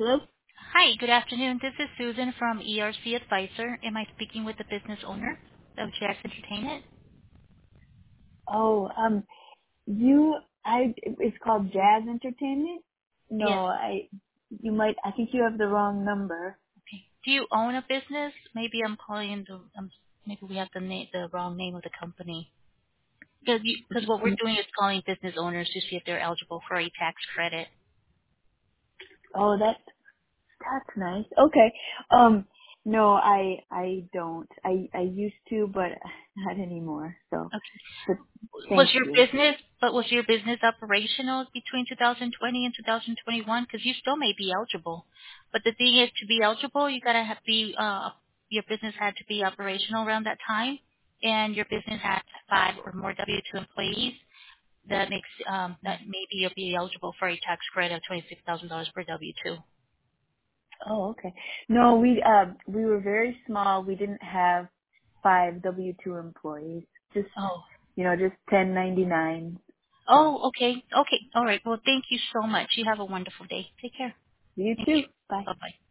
Hello? Hi, good afternoon. This is Susan from ERC Advisor. Am I speaking with the business owner of Jazz Entertainment? Oh, it's called Jazz Entertainment? Yes. No, I think you have the wrong number. Okay. Do you own a business? Maybe I'm calling maybe we have the wrong name of the company. Because what we're doing is calling business owners to see if they're eligible for a tax credit. Oh, that's nice. Okay. No, I don't. I used to, but not anymore. So, Okay. but thank you. Was your business operational between 2020 and 2021? Because you still may be eligible. But the thing is, to be eligible, you gotta your business had to be operational around that time, and your business had 5 or more W-2 employees. That maybe you'll be eligible for a tax credit of $26,000 per W-2. Oh, okay. No, we were very small. We didn't have 5 W-2 employees. Just, Oh. just 1099. So, Oh, okay. Okay. All right. Well, thank you so much. You have a wonderful day. Take care. you Thank too. you. Bye. Bye-bye.